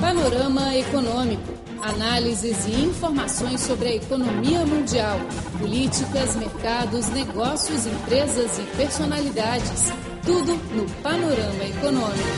Panorama Econômico. Análises e informações sobre a economia mundial, políticas, mercados, negócios, empresas e personalidades. Tudo no Panorama Econômico.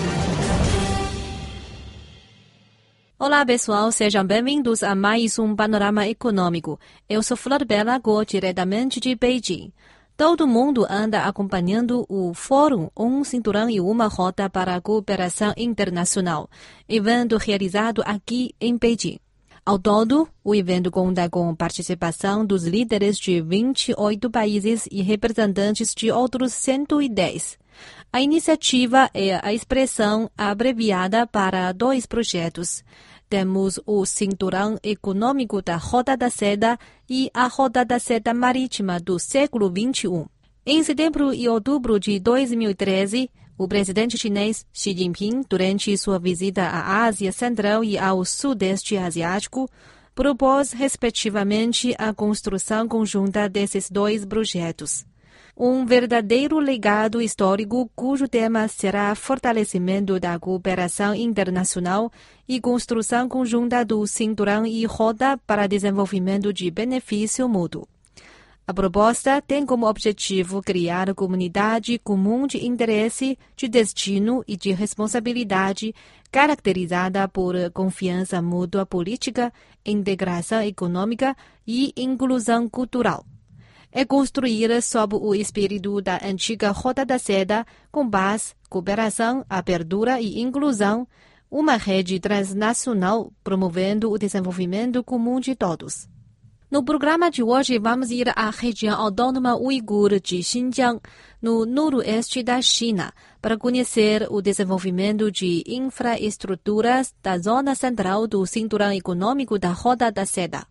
Olá, pessoal. Sejam bem-vindos a mais um Panorama Econômico. Eu sou Flor Belago, diretamente de Beijing. Todo mundo anda acompanhando o Fórum Um Cinturão e uma Rota para a Cooperação Internacional, evento realizado aqui em Beijing. Ao todo, o evento conta com participação dos líderes de 28 países e representantes de outros 110. A iniciativa é a expressão abreviada para 2 projetos. Temos o Cinturão Econômico da Rota da Seda e a Rota da Seda Marítima do século XXI. Em setembro e outubro de 2013, o presidente chinês Xi Jinping, durante sua visita à Ásia Central e ao Sudeste Asiático, propôs, respectivamente, a construção conjunta desses 2 projetos. Um verdadeiro legado histórico cujo tema será fortalecimento da cooperação internacional e construção conjunta do cinturão e rota para desenvolvimento de benefício mútuo. A proposta tem como objetivo criar comunidade comum de interesse, de destino e de responsabilidade, caracterizada por confiança mútua política, integração econômica e inclusão cultural. É construir sob o espírito da antiga Rota da Seda, com paz, cooperação, abertura e inclusão, uma rede transnacional promovendo o desenvolvimento comum de todos. No programa de hoje, vamos ir à região autônoma uigur de Xinjiang, no noroeste da China, para conhecer o desenvolvimento de infraestruturas da zona central do Cinturão Econômico da Rota da Seda.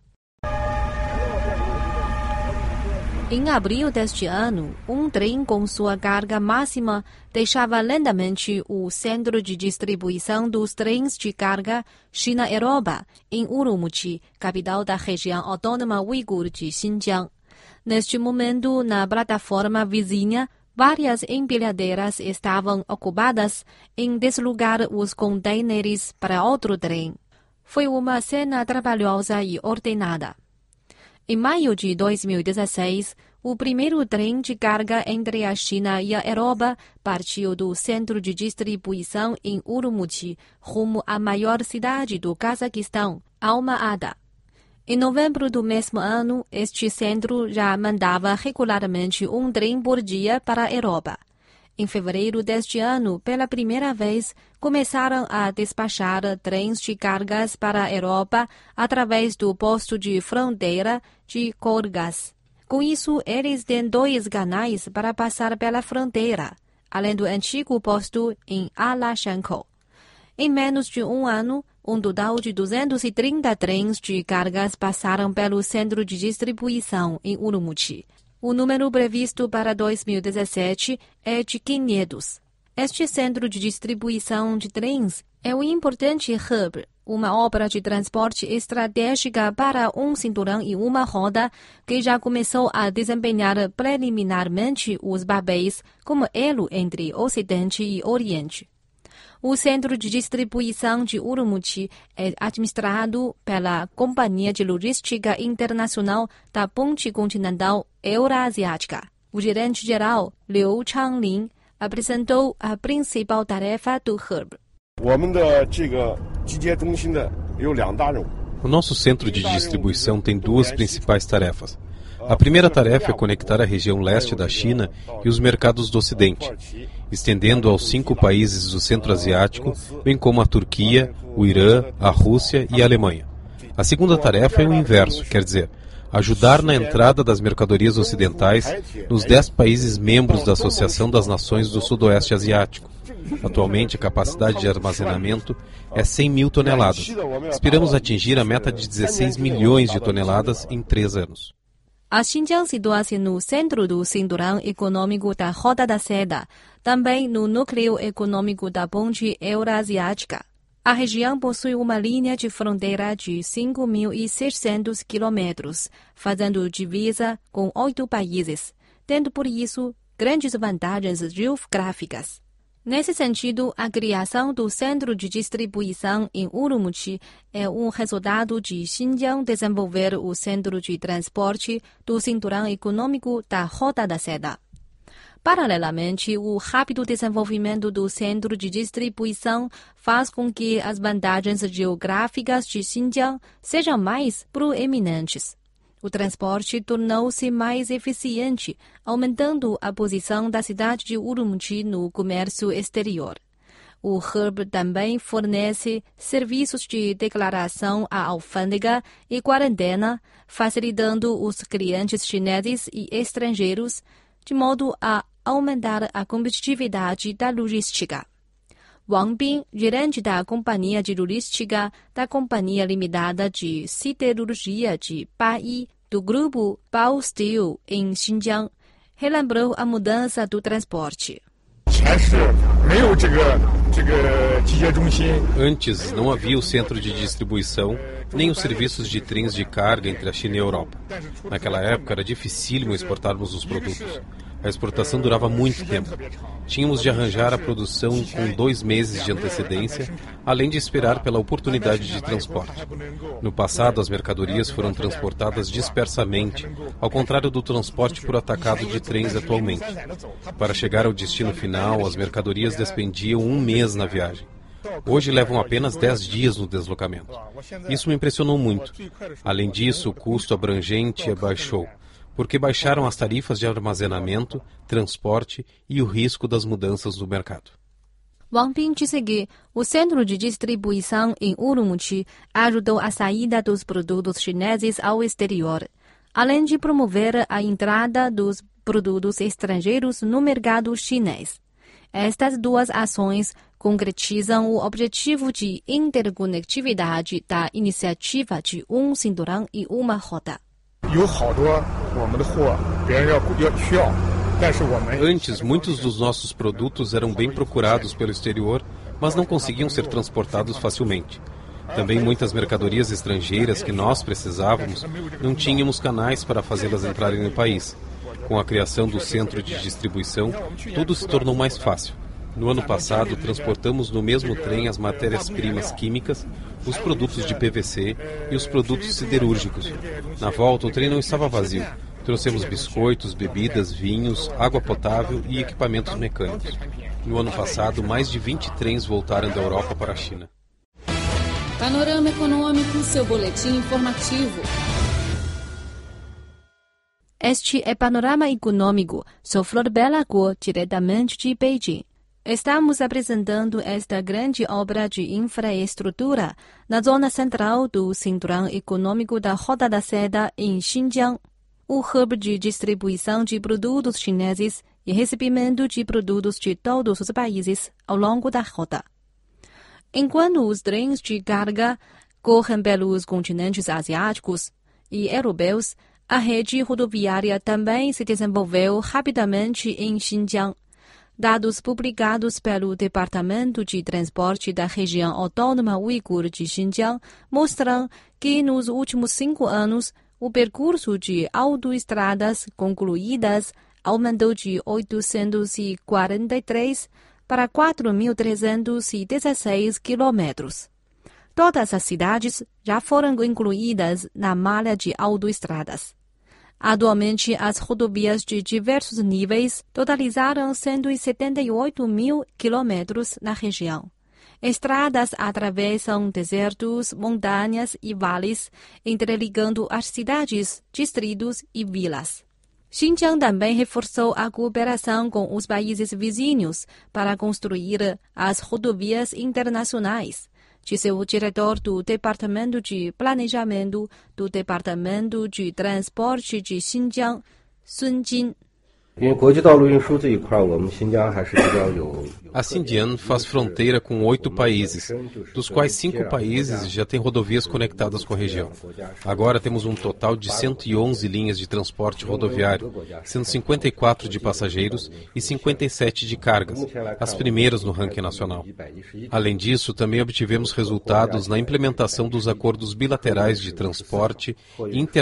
Em abril deste ano, um trem com sua carga máxima deixava lentamente o centro de distribuição dos trens de carga China-Europa, em Urumqi, capital da região autônoma uigur de Xinjiang. Neste momento, na plataforma vizinha, várias empilhadeiras estavam ocupadas em deslocar os contêineres para outro trem. Foi uma cena trabalhosa e ordenada. Em maio de 2016, o primeiro trem de carga entre a China e a Europa partiu do centro de distribuição em Urumqi, rumo à maior cidade do Cazaquistão, Alma-Ata. Em novembro do mesmo ano, este centro já mandava regularmente um trem por dia para a Europa. Em fevereiro deste ano, pela primeira vez, começaram a despachar trens de cargas para a Europa através do posto de fronteira de Gorgas. Com isso, eles têm 2 canais para passar pela fronteira, além do antigo posto em Alashankou. Em menos de um ano, um total de 230 trens de cargas passaram pelo centro de distribuição em Urumqi. O número previsto para 2017 é de 500. Este centro de distribuição de trens é um importante hub, uma obra de transporte estratégica para um cinturão e uma roda que já começou a desempenhar preliminarmente os papéis como elo entre Ocidente e Oriente. O centro de distribuição de Urumqi é administrado pela Companhia de Logística Internacional da Ponte Continental Eurasiática. O gerente-geral, Liu Changlin, apresentou a principal tarefa do hub. O nosso centro de distribuição tem 2 principais tarefas. A primeira tarefa é conectar a região leste da China e os mercados do Ocidente, estendendo aos 5 países do Centro Asiático, bem como a Turquia, o Irã, a Rússia e a Alemanha. A segunda tarefa é o inverso, quer dizer, ajudar na entrada das mercadorias ocidentais nos 10 países membros da Associação das Nações do Sudoeste Asiático. Atualmente, a capacidade de armazenamento é 100 mil toneladas. Esperamos atingir a meta de 16 milhões de toneladas em 3 anos. A Xinjiang situa-se no centro do Cinturão Econômico da Rota da Seda, também no núcleo econômico da Ponte Eurasiática. A região possui uma linha de fronteira de 5.600 quilômetros, fazendo divisa com 8 países, tendo por isso grandes vantagens geográficas. Nesse sentido, a criação do centro de distribuição em Urumqi é um resultado de Xinjiang desenvolver o centro de transporte do cinturão econômico da Rota da Seda. Paralelamente, o rápido desenvolvimento do centro de distribuição faz com que as vantagens geográficas de Xinjiang sejam mais proeminentes. O transporte tornou-se mais eficiente, aumentando a posição da cidade de Urumqi no comércio exterior. O hub também fornece serviços de declaração à alfândega e quarentena, facilitando os clientes chineses e estrangeiros, de modo a aumentar a competitividade da logística. Wang Bin, gerente da companhia de logística da Companhia Limitada de Siderurgia de Bai, do grupo Bao Steel em Xinjiang, relembrou a mudança do transporte. Antes, não havia o centro de distribuição, nem os serviços de trens de carga entre a China e a Europa. Naquela época, era dificílimo exportarmos os produtos. A exportação durava muito tempo. Tínhamos de arranjar a produção com 2 meses de antecedência, além de esperar pela oportunidade de transporte. No passado, as mercadorias foram transportadas dispersamente, ao contrário do transporte por atacado de trens atualmente. Para chegar ao destino final, as mercadorias despendiam 1 mês na viagem. Hoje levam apenas 10 dias no deslocamento. Isso me impressionou muito. Além disso, o custo abrangente baixou, porque baixaram as tarifas de armazenamento, transporte e o risco das mudanças no mercado. Wang Bin disse que o centro de distribuição em Urumqi ajudou a saída dos produtos chineses ao exterior, além de promover a entrada dos produtos estrangeiros no mercado chinês. Estas 2 ações concretizam o objetivo de interconectividade da iniciativa de um cinturão e uma rota. Antes, muitos dos nossos produtos eram bem procurados pelo exterior, mas não conseguiam ser transportados facilmente. Também muitas mercadorias estrangeiras que nós precisávamos, não tínhamos canais para fazê-las entrarem no país. Com a criação do centro de distribuição, tudo se tornou mais fácil. No ano passado, transportamos no mesmo trem as matérias-primas químicas, os produtos de PVC e os produtos siderúrgicos. Na volta, o trem não estava vazio. Trouxemos biscoitos, bebidas, vinhos, água potável e equipamentos mecânicos. No ano passado, mais de 20 trens voltaram da Europa para a China. Panorama Econômico, seu boletim informativo. Este é Panorama Econômico. Sou Flor Bela Guo, diretamente de Beijing. Estamos apresentando esta grande obra de infraestrutura na zona central do Cinturão Econômico da Rota da Seda, em Xinjiang. O hub de distribuição de produtos chineses e recebimento de produtos de todos os países ao longo da rota. Enquanto os trens de carga correm pelos continentes asiáticos e europeus, a rede rodoviária também se desenvolveu rapidamente em Xinjiang. Dados publicados pelo Departamento de Transporte da Região Autônoma Uigur de Xinjiang mostram que nos últimos 5 anos, o percurso de autoestradas concluídas aumentou de 843 para 4.316 quilômetros. Todas as cidades já foram incluídas na malha de autoestradas. Atualmente, as rodovias de diversos níveis totalizaram 178 mil quilômetros na região. Estradas atravessam desertos, montanhas e vales, interligando as cidades, distritos e vilas. Xinjiang também reforçou a cooperação com os países vizinhos para construir as rodovias internacionais, disse o diretor do Departamento de Planejamento do Departamento de Transporte de Xinjiang, Sun Jin. A Xinjiang faz fronteira com 8 países, dos quais 5 países já têm rodovias conectadas com a região. Agora temos um total de 111 linhas de transporte rodoviário, sendo 54 de passageiros e 57 de cargas, as primeiras no ranking nacional. Além disso, também obtivemos resultados na implementação dos acordos bilaterais de transporte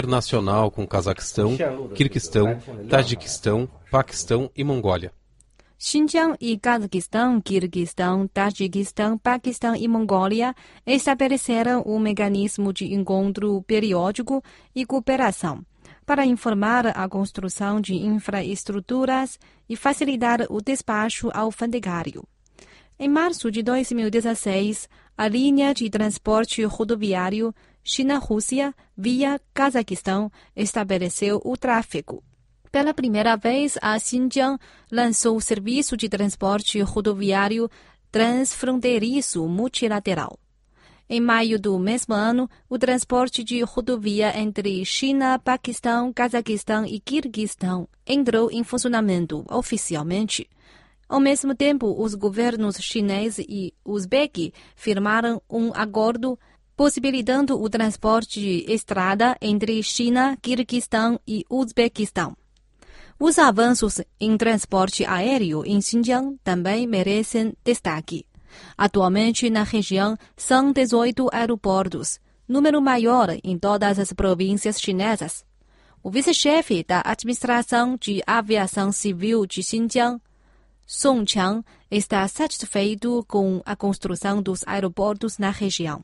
internacional com Cazaquistão, Quirguistão, Tajiquistão, Paquistão e Mongólia. Xinjiang e Cazaquistão, Quirguistão, Tajiquistão, Paquistão e Mongólia estabeleceram um mecanismo de encontro periódico e cooperação para informar a construção de infraestruturas e facilitar o despacho alfandegário. Em março de 2016, a linha de transporte rodoviário China-Rússia via Cazaquistão estabeleceu o tráfego. Pela primeira vez, a Xinjiang lançou o serviço de transporte rodoviário transfronteiriço multilateral. Em maio do mesmo ano, o transporte de rodovia entre China, Paquistão, Cazaquistão e Quirguistão entrou em funcionamento oficialmente. Ao mesmo tempo, os governos chinês e uzbeque firmaram um acordo possibilitando o transporte de estrada entre China, Quirguistão e Uzbequistão. Os avanços em transporte aéreo em Xinjiang também merecem destaque. Atualmente, na região, são 18 aeroportos, número maior em todas as províncias chinesas. O vice-chefe da Administração de Aviação Civil de Xinjiang, Song Qiang, está satisfeito com a construção dos aeroportos na região.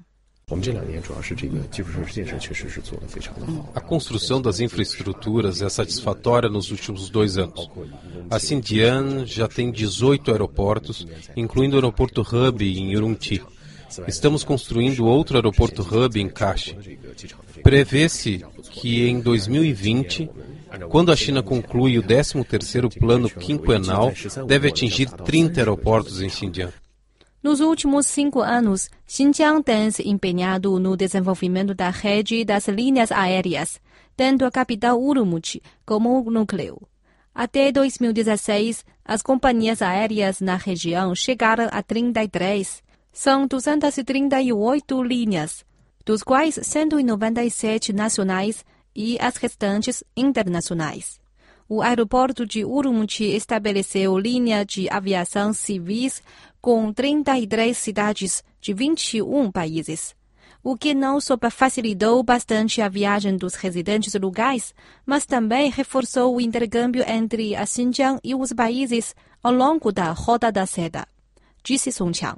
A construção das infraestruturas é satisfatória nos últimos 2 anos. A Xinjiang já tem 18 aeroportos, incluindo o aeroporto Hub em Urumqi. Estamos construindo outro aeroporto Hub em Kashi. Prevê-se que em 2020, quando a China conclui o 13º plano quinquenal, deve atingir 30 aeroportos em Xinjiang. Nos últimos 5 anos, Xinjiang tem se empenhado no desenvolvimento da rede das linhas aéreas, tendo a capital Urumqi como núcleo. Até 2016, as companhias aéreas na região chegaram a 33. São 238 linhas, dos quais 197 nacionais e as restantes internacionais. O aeroporto de Urumqi estabeleceu linha de aviação civis com 33 cidades de 21 países, o que não só facilitou bastante a viagem dos residentes locais, mas também reforçou o intercâmbio entre a Xinjiang e os países ao longo da Rota da Seda, disse Song Qiang.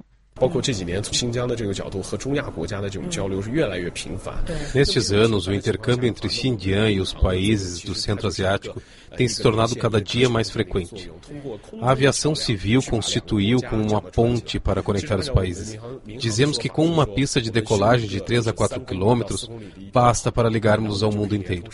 Nestes anos, o intercâmbio entre Xinjiang e os países do Centro Asiático tem se tornado cada dia mais frequente. A aviação civil constituiu como uma ponte para conectar os países. Dizemos que com uma pista de decolagem de 3 a 4 quilômetros, basta para ligarmos ao mundo inteiro.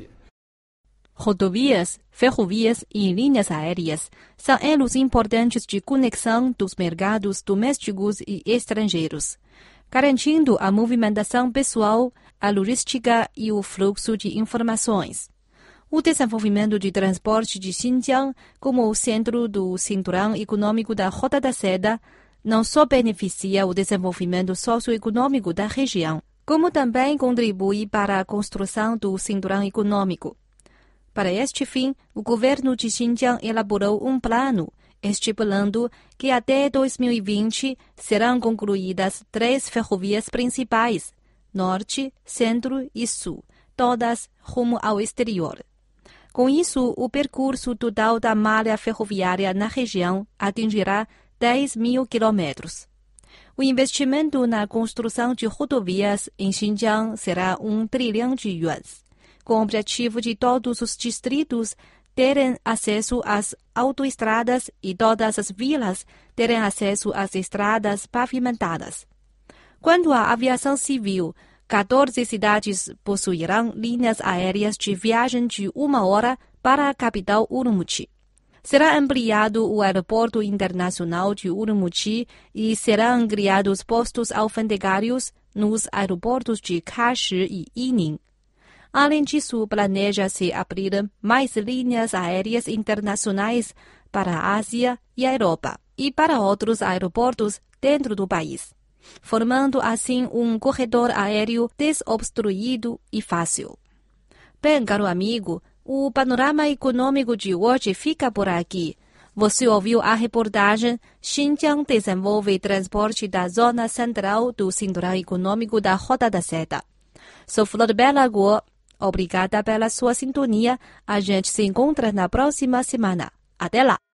Rodovias, ferrovias e linhas aéreas são elos importantes de conexão dos mercados domésticos e estrangeiros, garantindo a movimentação pessoal, a logística e o fluxo de informações. O desenvolvimento de transporte de Xinjiang como o centro do cinturão econômico da Rota da Seda não só beneficia o desenvolvimento socioeconômico da região, como também contribui para a construção do cinturão econômico. Para este fim, o governo de Xinjiang elaborou um plano, estipulando que até 2020 serão concluídas 3 ferrovias principais, Norte, Centro e Sul, todas rumo ao exterior. Com isso, o percurso total da malha ferroviária na região atingirá 10.000 quilômetros. O investimento na construção de rodovias em Xinjiang será 1 trilhão de yuans, com o objetivo de todos os distritos terem acesso às autoestradas e todas as vilas terem acesso às estradas pavimentadas. Quanto à aviação civil, 14 cidades possuirão linhas aéreas de viagem de 1 hora para a capital Urumqi. Será ampliado o aeroporto internacional de Urumqi e serão criados postos alfandegários nos aeroportos de Kashi e Yining. Além disso, planeja-se abrir mais linhas aéreas internacionais para a Ásia e a Europa e para outros aeroportos dentro do país, formando assim um corredor aéreo desobstruído e fácil. Bem, caro amigo, o panorama econômico de hoje fica por aqui. Você ouviu a reportagem Xinjiang desenvolve transporte da zona central do cinturão econômico da Rota da Seda. Sou Flor Bela Guo. Obrigada pela sua sintonia. A gente se encontra na próxima semana. Até lá!